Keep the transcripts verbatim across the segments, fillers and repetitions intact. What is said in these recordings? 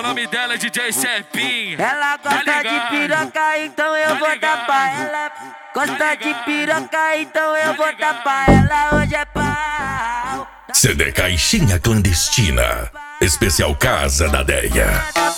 nome dela é D J Serpinho. Ela gosta de piroca, então eu vou dar pra ela. Gosta de piroca, então eu vou dar pra ela. Hoje é pau. C D Caixinha Clandestina, especial Casa da Deia.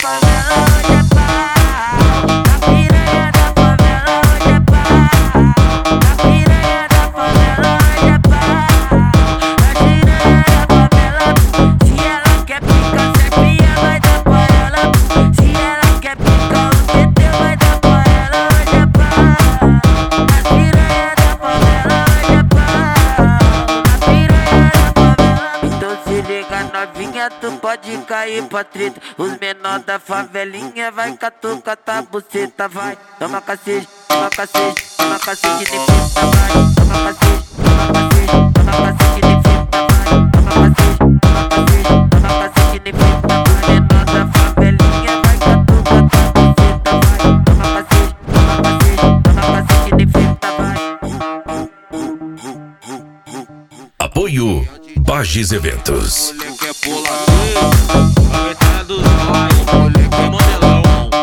Novinha, tu pode cair pra treta. Os menor da favelinha vai catucar tua buceta. Vai, toma cacete, toma cacete, toma cacete de fita. Vai, toma cacete, toma cacete, toma cacete de fita. Vai, toma cacete, toma cacete, toma cacete de fita. Os menor da favelinha vai catucar tua buceta. Vai, toma cacete, toma cacete, toma cacete de fita. Vai. Apoio Bages Eventos. Moleque é puladeiro, aventura dos raios, moleque é modelão.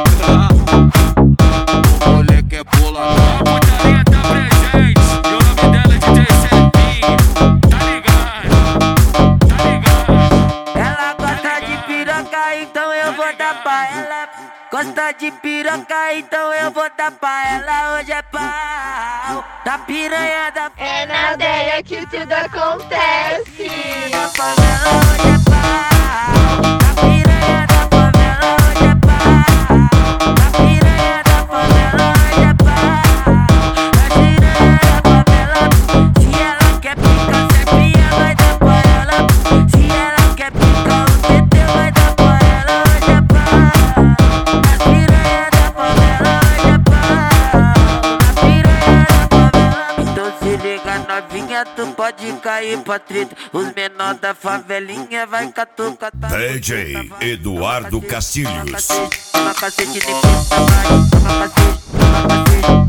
O moleque é puladeiro. A putaria tá presente, e o nome dela é D J Serpinho. Tá ligado, tá ligado. Ela gosta de piroca, então eu vou dar pra ela. Gosta de piroca, então eu vou dar pra ela. Hoje é pau da piranha da... É na Deia que tudo acontece. Da favela, hoje é pau da piranha da favela. Hoje é pau da piranha da favela. Hoje é pau da piranha da favela. Se ela quer picar Serpinha, vai dar pra ela. Se ela quer picar o T T, vai dar pra ela. Hoje é pau da piranha da favela. Hoje é pau da piranha da favela. Então se liga, novinha, tu pode cair pra treta. Os menor da favelinha vai catucar tua D J Eduardo Castilhos. Toma cacete de fita, vai, toma cacete, toma cacete.